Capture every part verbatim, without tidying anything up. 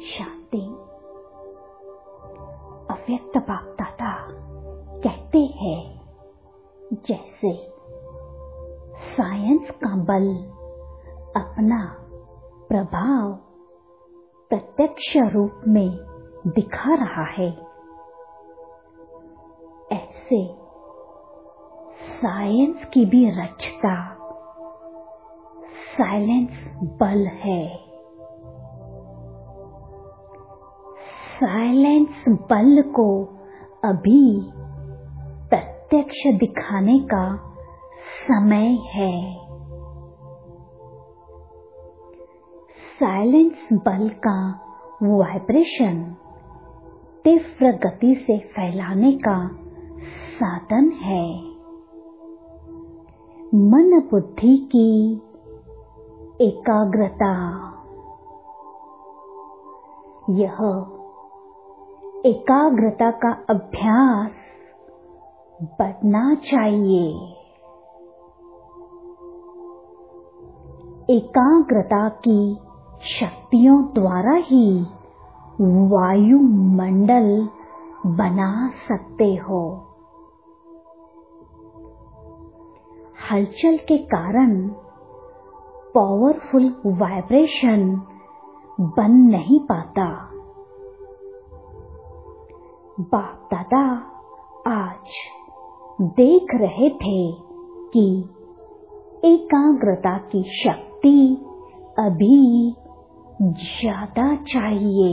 शांति। अव्यक्त बाप दादा कहते हैं, जैसे साइंस का बल अपना प्रभाव प्रत्यक्ष रूप में दिखा रहा है, ऐसे साइंस की भी रचता साइलेंस बल है। साइलेंस बल को अभी प्रत्यक्ष दिखाने का समय है। साइलेंस बल का वाइब्रेशन तीव्र गति से फैलाने का साधन है। मन बुद्धि की एकाग्रता, यह एकाग्रता का अभ्यास बढ़ना चाहिए। एकाग्रता की शक्तियों द्वारा ही वायुमंडल बना सकते हो। हलचल के कारण पावरफुल वाइब्रेशन बन नहीं पाता। बाप दादा आज देख रहे थे कि एकाग्रता की शक्ति अभी ज्यादा चाहिए।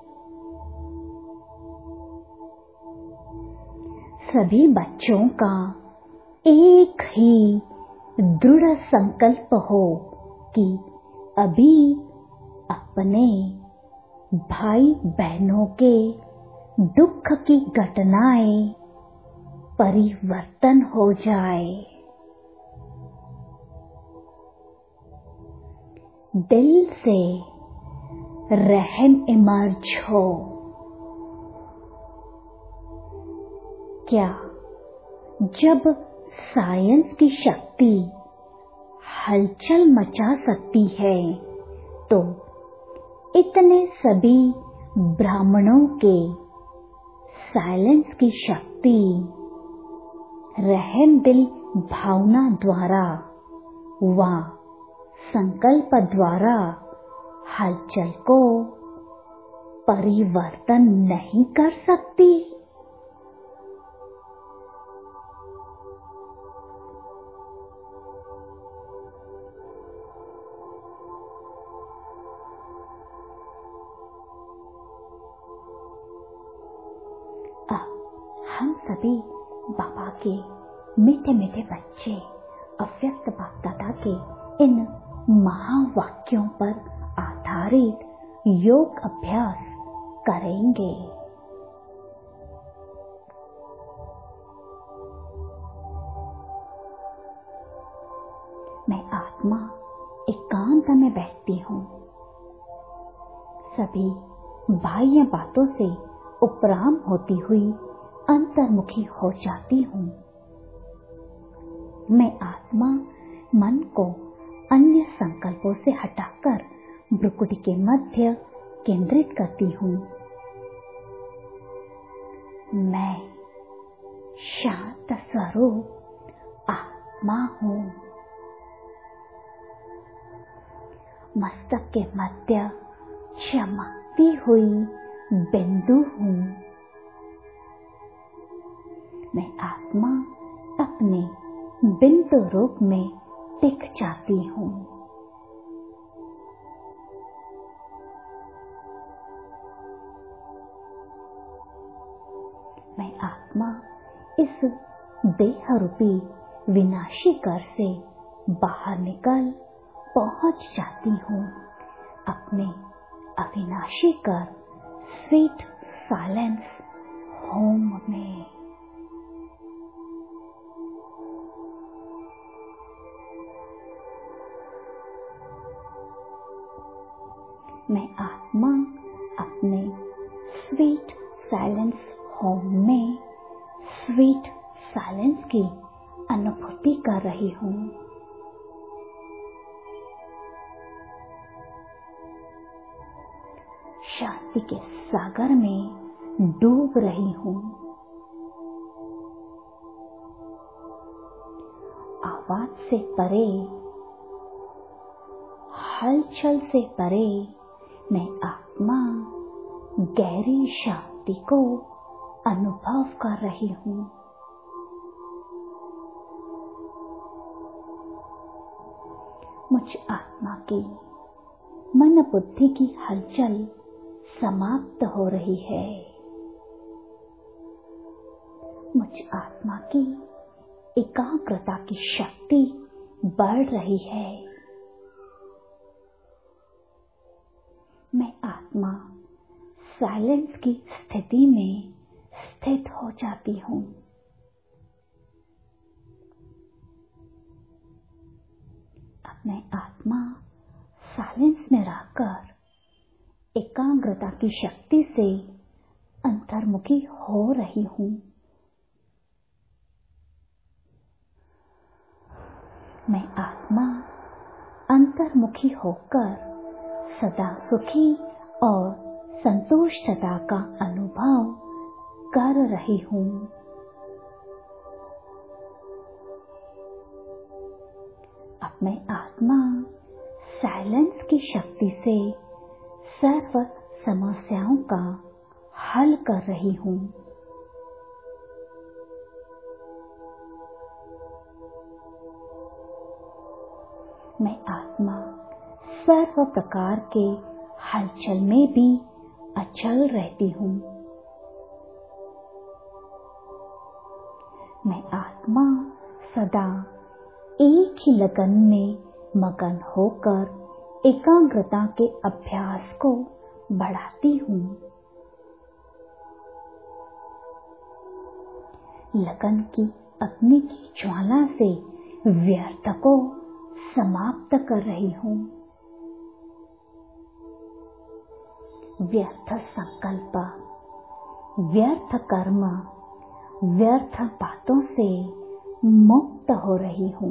सभी बच्चों का एक ही दृढ़ संकल्प हो कि अभी अपने भाई बहनों के दुख की घटनाएं परिवर्तन हो जाए। दिल से रहम इमर्ज हो। क्या जब साइंस की शक्ति हलचल मचा सकती है, तो इतने सभी ब्राह्मणों के साइलेंस की शक्ति रहम दिल भावना द्वारा व संकल्प द्वारा हलचल को परिवर्तन नहीं कर सकती? हम सभी बाबा के मीठे मीठे बच्चे अव्यक्त बाप दादा के इन महावाक्यों पर आधारित योग अभ्यास करेंगे। मैं आत्मा एकांत में बैठती हूँ। सभी बाह्य बातों से उपराम होती हुई अंतर्मुखी हो जाती हूँ। मैं आत्मा मन को अन्य संकल्पों से हटाकर भ्रुकुटी के मध्य केंद्रित करती हूँ। मैं शांत स्वरूप आत्मा हूँ। मस्तक के मध्य चमकती हुई बिंदु हूँ। मैं आत्मा अपने बिंदु रूप में टिक जाती हूँ। मैं आत्मा इस देह रूपी विनाशी घर से बाहर निकल पहुंच जाती हूँ अपने अविनाशी घर स्वीट साइलेंस होम में। मैं आत्मा अपने स्वीट साइलेंस होम में स्वीट साइलेंस की अनुभूति कर रही हूँ। शांति के सागर में डूब रही हूँ। आवाज से परे, हलचल से परे मैं आत्मा गहरी शांति को अनुभव कर रही हूँ। मुझ आत्मा की मन बुद्धि की हलचल समाप्त हो रही है। मुझ आत्मा की एकाग्रता की शक्ति बढ़ रही है। मैं आत्मा साइलेंस की स्थिति में स्थित हो जाती हूँ। अब मैं आत्मा साइलेंस में रहकर एकाग्रता की शक्ति से अंतर्मुखी हो रही हूँ। मैं आत्मा अंतर्मुखी होकर सदा सुखी और संतुष्टता का अनुभव कर रही हूँ। अब मैं आत्मा साइलेंस की शक्ति से सर्व समस्याओं का हल कर रही हूँ। मैं आत्मा सर्व प्रकार के हलचल में भी अचल रहती हूँ। मैं आत्मा सदा एक ही लगन में मगन होकर एकाग्रता के अभ्यास को बढ़ाती हूँ। लगन की अग्नि की ज्वाला से व्यर्थ को समाप्त कर रही हूँ। व्यर्थ संकल्प, व्यर्थ कर्म, व्यर्थ बातों से मुक्त हो रही हूँ।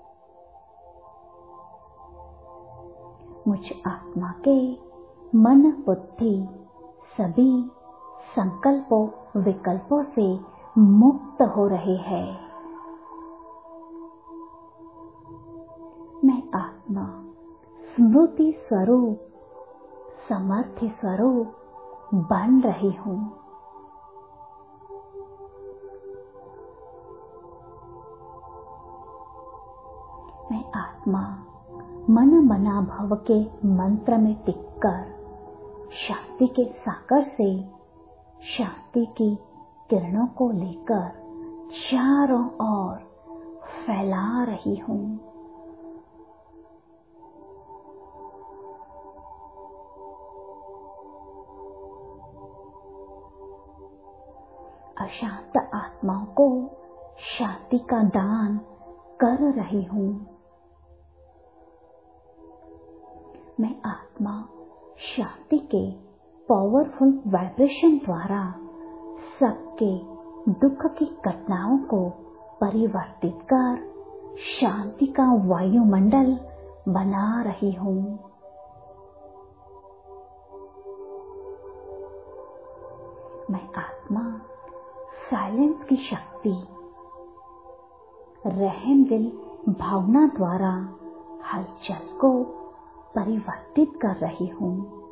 मुझ आत्मा के मन बुद्धि सभी संकल्पों विकल्पों से मुक्त हो रहे हैं। मैं आत्मा स्मृति स्वरूप समर्थि स्वरूप बन रही हूँ। मैं आत्मा मन मना भव के मंत्र में टिककर शांति के सागर से शांति की किरणों को लेकर चारों ओर फैला रही हूँ। अशांत आत्माओं को शांति का दान कर रही हूँ। मैं आत्मा शांति के पावरफुल वाइब्रेशन द्वारा सबके दुख की घटनाओं को परिवर्तित कर शांति का वायुमंडल बना रही हूँ। मैं आत्मा साइलेंस की शक्ति रहम दिल भावना द्वारा हलचल को परिवर्तित कर रही हूँ।